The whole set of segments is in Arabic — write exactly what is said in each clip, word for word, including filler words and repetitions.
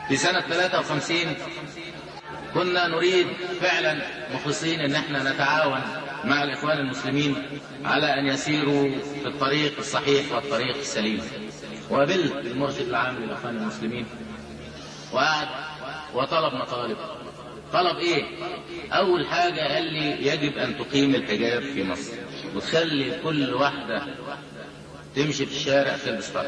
في سنة ثلاثة وخمسين كنا نريد فعلا مخلصين ان احنا نتعاون مع الاخوان المسلمين على ان يسيروا في الطريق الصحيح والطريق السليم. وقابلت المرشد العام للاخوان المسلمين وقعد وطلب مطالب. طلب ايه؟ اول حاجة قال لي يجب ان تقيم الحجاب في مصر وتخلي كل واحدة تمشي في الشارع تلبس فرق.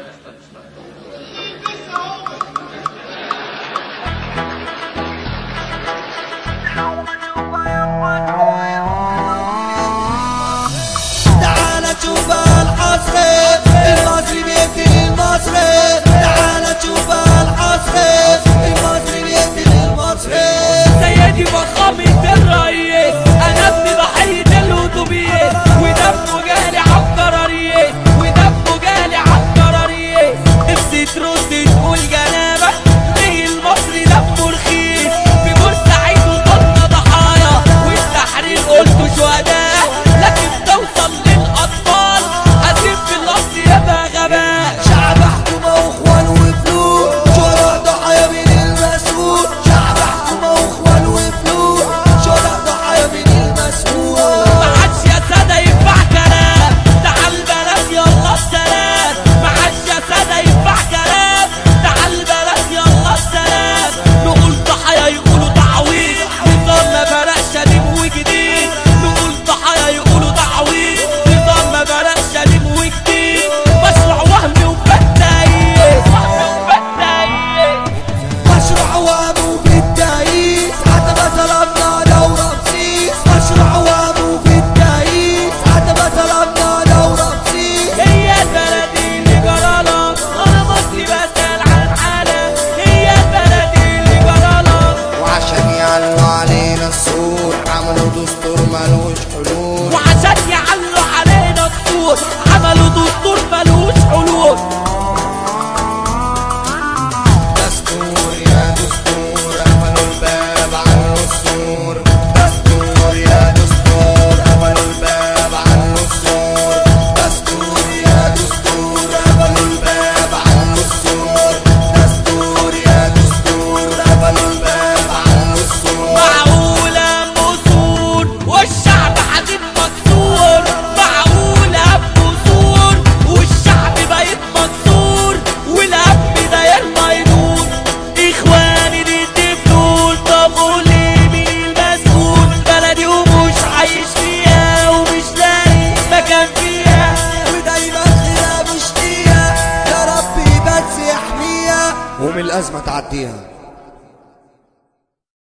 تعال شوف الحصري المصري بيقتل المصري، تعال شوف الحصري المصري بيقتل المصري. سيدي فخامة الرئيس انا ابن ضحية الاتوبيس ودمه جالي عالقراريس ودمه جالي عالقراريس. نفسي ترد تقول جنابك ليه المصري دمه رخيص؟ في بورسعيد وضلنا ضحايا والتحرير قلتوا شهداء، لكن توصل للاطفال اسيب في اللفظ يبقى غباء. شعب حكومة واخوان وفلوس شهداء ضحايا من المسؤول، شعب حكومة واخوان وفلوس شهداء ضحايا من المسؤول. ما عادش يا سادة ينفع كلام، تعال بلاش يلا السلام. ما عادش يا سادة ينفع كلام، تعال بلاش يلا السلام. نقول ضحايا يقولوا تعويض، نظامنا بلاش شتيم وجديد. نقول ضحايا يقولوا تعويض، نظامنا بلاش شتيم وجديد. مشروع وهمي وفتايس، وهمي وفتايس. مشروع وابو في التايس حتى ما طلبنا لو رمسيس، مشروع وابو في التايس حتى ما طلبنا لو رمسيس. هي البلد اللي جرالك انا مصري بسأل عن حالك، هي البلد اللي جرالك. وعشان يعلوا علينا السور عملوا دستور ملوش حلول، وعشان يعلوا علينا السور عملوا دستور ملوش حلول. دستور يا دستور قفلوا الباب عنه السور، دستور يا دستور قفلوا الباب عنه السور، دستور يا دستور قفلوا الباب عنه السور، دستور يا دستور قفلوا الباب عنه السور. معقولة بوصول والشعب حزين مكسور، معقولة بوصول والشعب بايت مكسور والهم داير ميدون. اخواني دي الدبلول، طب قولي مين المسؤول؟ بلدي ومش عايش فيها ومش لاقي مكان فيها، ودايما خيرها مشتية يا ربي بس يحميها ومن الأزمة تعديها.